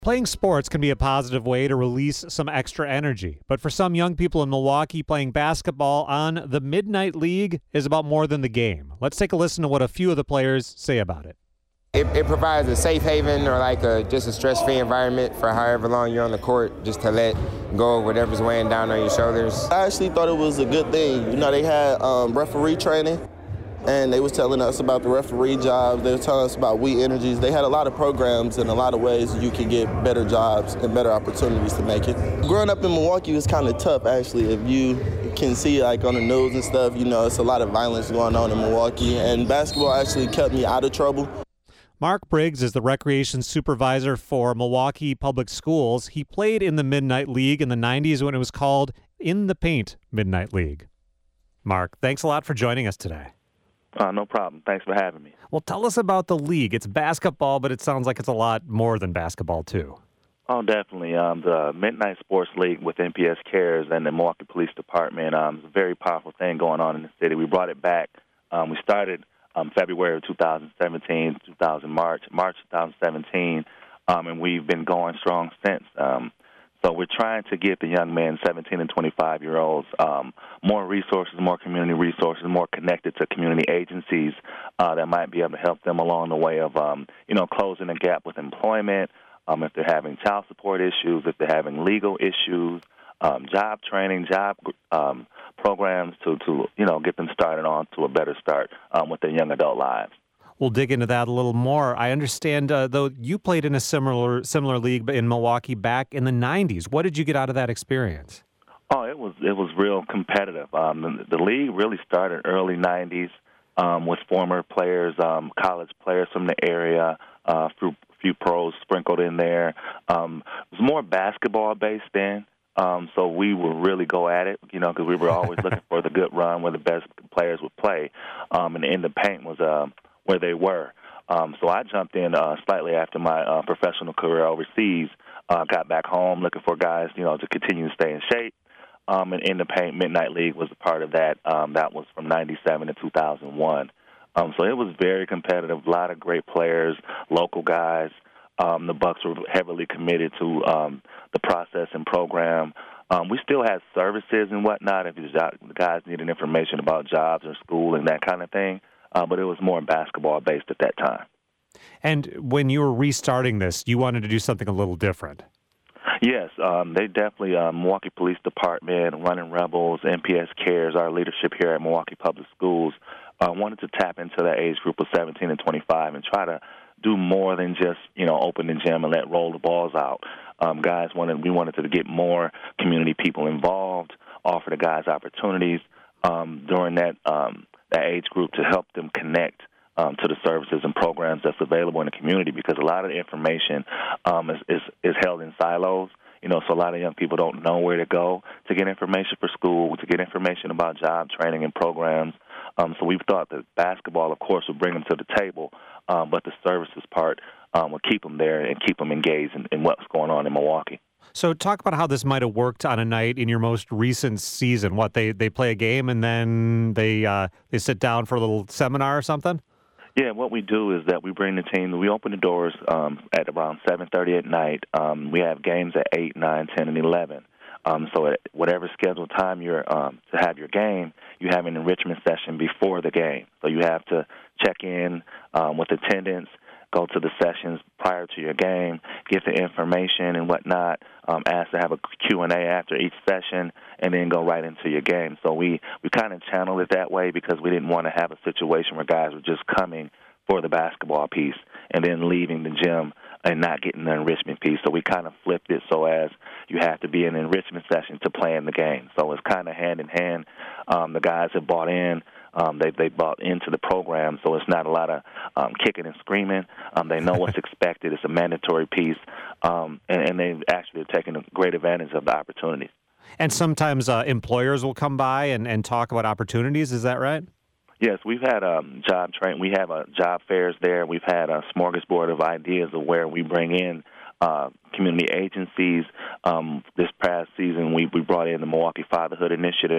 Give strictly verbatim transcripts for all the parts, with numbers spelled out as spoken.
Playing sports can be a positive way to release some extra energy. But for some young people in Milwaukee, playing basketball on the Midnight League is about more than the game. Let's take a listen to what a few of the players say about it. It, it provides a safe haven or like a, just a stress-free environment for however long you're on the court, just to let go of whatever's weighing down on your shoulders. I actually thought it was a good thing. You know, they had um, referee training, and they was telling us about the referee jobs. They were telling us about We Energies. They had a lot of programs and a lot of ways you can get better jobs and better opportunities to make it. Growing up in Milwaukee was kind of tough, actually. If you can see, like, on the news and stuff, you know, it's a lot of violence going on in Milwaukee, and basketball actually kept me out of trouble. Mark Briggs is the recreation supervisor for Milwaukee Public Schools. He played in the Midnight League in the nineties when it was called In the Paint Midnight League. Mark, thanks a lot for joining us today. Uh, no problem. Thanks for having me. Well, tell us about the league. It's basketball, but it sounds like it's a lot more than basketball, too. Oh, definitely. Um, the Midnight Sports League with N P S Cares and the Milwaukee Police Department um, is a very powerful thing going on in the city. We brought it back. Um, we started um, February of two thousand seventeen, two thousand March, March twenty seventeen, um, and we've been going strong since. Um, So we're trying to get the young men, seventeen and twenty-five-year-olds, um, more resources, more community resources, more connected to community agencies uh, that might be able to help them along the way of, um, you know, closing the gap with employment, um, if they're having child support issues, if they're having legal issues, um, job training, job um, programs to, to, you know, get them started on to a better start um, with their young adult lives. We'll dig into that a little more. I understand, uh, though, you played in a similar similar league in Milwaukee back in the nineties. What did you get out of that experience? Oh, it was it was real competitive. Um, the, the league really started early nineties um, with former players, um, college players from the area, uh, a few pros sprinkled in there. Um, it was more basketball-based then. Um, so we would really go at it, you know, because we were always looking for the good run where the best players would play. Um, and in the paint was uh, where they were. Um, so I jumped in uh, slightly after my uh, professional career overseas, uh, got back home looking for guys, you know, to continue to stay in shape. Um, and in the paint, Midnight League was a part of that. Um, that was from ninety-seven to two thousand one. Um, so it was very competitive, a lot of great players, local guys. Um, the Bucks were heavily committed to um, the process and program. Um, we still had services and whatnot if the guys needed information about jobs or school and that kind of thing, uh, but it was more basketball-based at that time. And when you were restarting this, you wanted to do something a little different. Yes, um, they definitely, uh, Milwaukee Police Department, Running Rebels, N P S Cares, our leadership here at Milwaukee Public Schools, uh, wanted to tap into that age group of seventeen and twenty-five and try to do more than just, you know, open the gym and let roll the balls out. Um, guys wanted, we wanted to get more community people involved, offer the guys opportunities um, during that um, that age group to help them connect um, to the services and programs that's available in the community, because a lot of the information um, is, is, is held in silos. You know, so a lot of young people don't know where to go to get information for school, to get information about job training and programs. Um, so we've thought that basketball, of course, will bring them to the table, um, but the services part um, will keep them there and keep them engaged in, in what's going on in Milwaukee. So talk about how this might have worked on a night in your most recent season. What, they, they play a game and then they uh, they sit down for a little seminar or something? Yeah, what we do is that we bring the team, we open the doors um, at around seven thirty at night. Um, we have games at eight, nine, ten, and eleven. Um, so at whatever scheduled time you're um, to have your game, you have an enrichment session before the game. So you have to check in um, with attendance, go to the sessions prior to your game, get the information and whatnot, um, ask to have a Q and A after each session, and then go right into your game. So we, we kind of channeled it that way because we didn't want to have a situation where guys were just coming for the basketball piece and then leaving the gym and not getting the enrichment piece. So we kind of flipped it so as you have to be in an enrichment session to play in the game. So it's kind of hand in hand. Um, the guys have bought in. Um, they they bought into the program, so it's not a lot of um, kicking and screaming. Um, they know what's expected. It's a mandatory piece, um, and, and they've actually taken a great advantage of the opportunities. And sometimes uh, employers will come by and, and talk about opportunities. Is that right? Yes, we've had um, job train. We have uh, job fairs there. We've had a smorgasbord of ideas of where we bring in uh, community agencies. Um, this past season, we, we brought in the Milwaukee Fatherhood Initiative,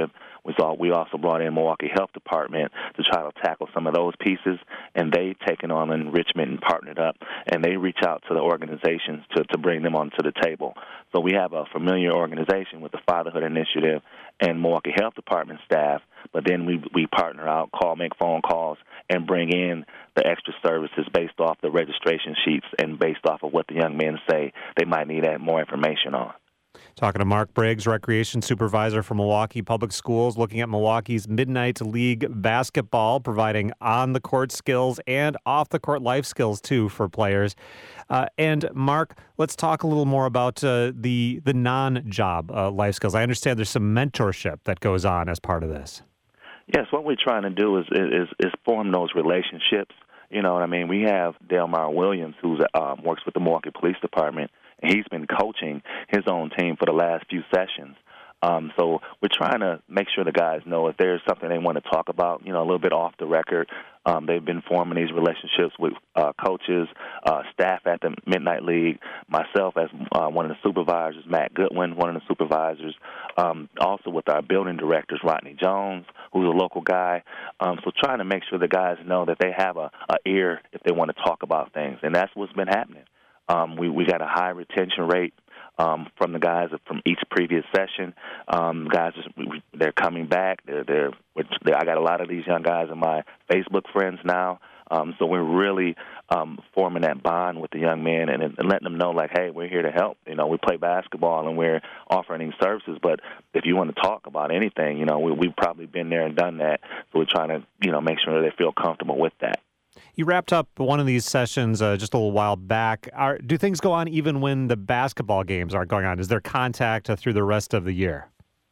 We saw we also brought in Milwaukee Health Department to try to tackle some of those pieces, and they've taken on enrichment and partnered up, and they reach out to the organizations to, to bring them onto the table. So we have a familiar organization with the Fatherhood Initiative and Milwaukee Health Department staff, but then we we partner out, call, make phone calls, and bring in the extra services based off the registration sheets and based off of what the young men say they might need more information on. Talking to Mark Briggs, Recreation Supervisor for Milwaukee Public Schools, looking at Milwaukee's Midnight League basketball, providing on-the-court skills and off-the-court life skills, too, for players. Uh, and, Mark, let's talk a little more about uh, the, the non-job uh, life skills. I understand there's some mentorship that goes on as part of this. Yes, what we're trying to do is is, is form those relationships. You know what I mean? We have Delmar Williams, who um, works with the Milwaukee Police Department. He's been coaching his own team for the last few sessions. Um, so we're trying to make sure the guys know if there's something they want to talk about, you know, a little bit off the record. Um, they've been forming these relationships with uh, coaches, uh, staff at the Midnight League, myself as uh, one of the supervisors, Matt Goodwin, one of the supervisors, um, also with our building directors, Rodney Jones, who's a local guy. Um, so trying to make sure the guys know that they have a, a ear if they want to talk about things, and that's what's been happening. Um, we, we got a high retention rate um, from the guys from each previous session. Um, guys, they're coming back. They're, they're, they're, I got a lot of these young guys in my Facebook friends now. Um, so we're really um, forming that bond with the young men and, and letting them know, like, hey, we're here to help. You know, we play basketball and we're offering these services. But if you want to talk about anything, you know, we, we've probably been there and done that. So we're trying to, you know, make sure they feel comfortable with that. You wrapped up one of these sessions uh, just a little while back. Are, do things go on even when the basketball games aren't going on? Is there contact uh, through the rest of the year?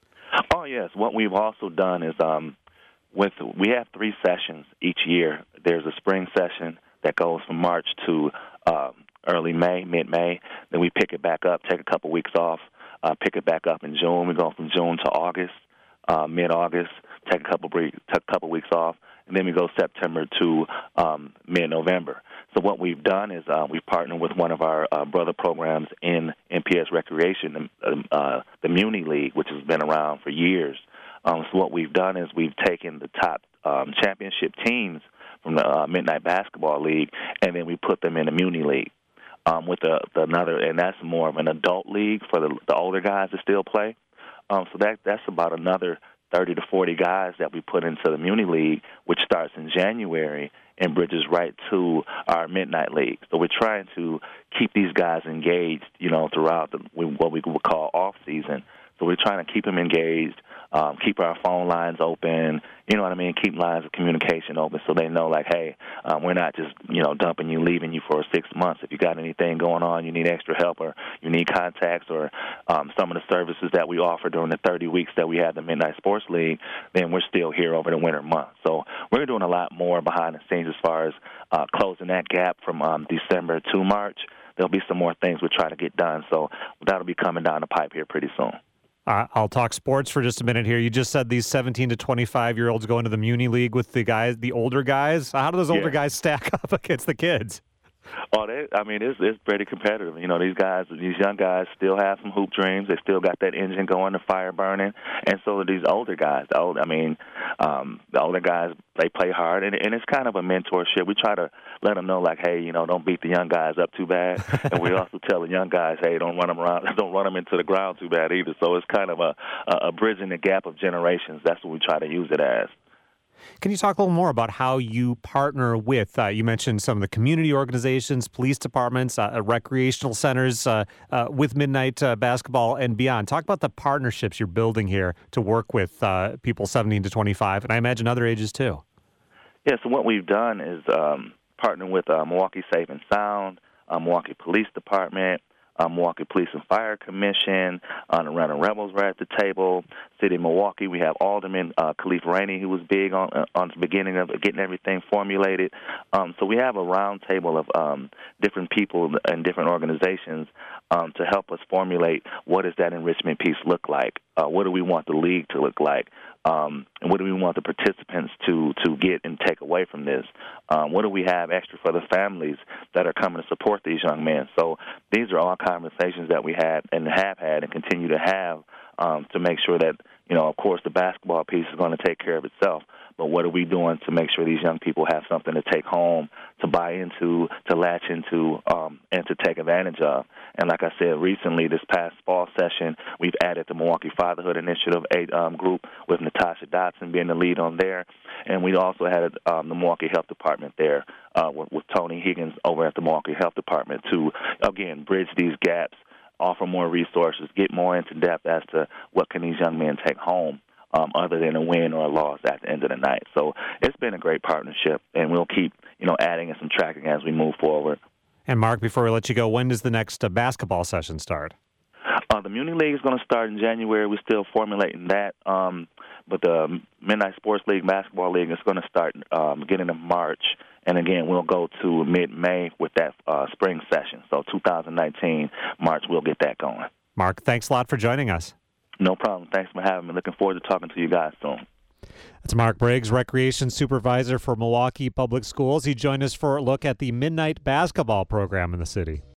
Oh, yes. What we've also done is um, with we have three sessions each year. There's a spring session that goes from March to uh, early May, mid-May. Then we pick it back up, take a couple weeks off, uh, pick it back up in June. We go from June to August, uh, mid-August, take a couple, take a couple weeks off. And then we go September to um, mid-November. So what we've done is uh, we've partnered with one of our uh, brother programs in M P S Recreation, uh, the Muni League, which has been around for years. Um, so what we've done is we've taken the top um, championship teams from the uh, Midnight Basketball League, and then we put them in the Muni League um, with the, the another, and that's more of an adult league for the, the older guys to still play. Um, so that that's about another thirty to forty guys that we put into the Muni League, which starts in January and bridges right to our Midnight League. So we're trying to keep these guys engaged, you know, throughout the, what we would call off season. So we're trying to keep them engaged, um, keep our phone lines open, you know what I mean, keep lines of communication open so they know, like, hey, um, we're not just, you know, dumping you, leaving you for six months. If you got anything going on, you need extra help or you need contacts or um, some of the services that we offer during the thirty weeks that we have the Midnight Sports League, then we're still here over the winter months. So we're doing a lot more behind the scenes as far as uh, closing that gap from um, December to March. There'll be some more things we'll try to get done. So that'll be coming down the pipe here pretty soon. Uh, I'll talk sports for just a minute here. You just said these seventeen to twenty-five-year-olds go into the Muni League with the guys, the older guys. How do those older yeah. guys stack up against the kids? Oh, they, I mean, it's it's pretty competitive. You know, these guys, these young guys still have some hoop dreams. They still got that engine going, the fire burning. And so do these older guys. The old, I mean, um, the older guys, they play hard. And, and it's kind of a mentorship. We try to let them know, like, hey, you know, don't beat the young guys up too bad. And we also tell the young guys, hey, don't run them around, don't run them into the ground too bad either. So it's kind of a, a bridging the gap of generations. That's what we try to use it as. Can you talk a little more about how you partner with, uh, you mentioned some of the community organizations, police departments, uh, recreational centers uh, uh, with Midnight uh, Basketball and beyond. Talk about the partnerships you're building here to work with uh, people seventeen to twenty-five, and I imagine other ages too. Yeah, so what we've done is um, partner with uh, Milwaukee Safe and Sound, uh, Milwaukee Police Department, Uh, Milwaukee Police and Fire Commission, uh, the Running Rebels were at the table. City of Milwaukee, we have Alderman uh, Khalif Rainey, who was big on uh, on the beginning of getting everything formulated. Um, so we have a round table of um, different people and different organizations um, to help us formulate what does that enrichment piece look like? Uh, what do we want the league to look like? Um, and what do we want the participants to, to get and take away from this? Um, what do we have extra for the families that are coming to support these young men? So these are all conversations that we had and have had and continue to have um, to make sure that, You know, of course, the basketball piece is going to take care of itself. But what are we doing to make sure these young people have something to take home, to buy into, to latch into, um, and to take advantage of? And like I said, recently, this past fall session, we've added the Milwaukee Fatherhood Initiative a um, group with Natasha Dotson being the lead on there. And we also had um, the Milwaukee Health Department there uh, with, with Tony Higgins over at the Milwaukee Health Department to, again, bridge these gaps, offer more resources, get more into depth as to what can these young men take home. Um, other than a win or a loss at the end of the night. So it's been a great partnership, and we'll keep, you know, adding and subtracting as we move forward. And, Mark, before we let you go, when does the next uh, basketball session start? Uh, the Muni League is going to start in January. We're still formulating that. Um, but the Midnight Sports League, Basketball League, is going to start um, beginning of March. And, again, we'll go to mid-May with that uh, spring session. So two thousand nineteen, March, we'll get that going. Mark, thanks a lot for joining us. No problem. Thanks for having me. Looking forward to talking to you guys soon. That's Mark Briggs, Recreation Supervisor for Milwaukee Public Schools. He joined us for a look at the Midnight Basketball program in the city.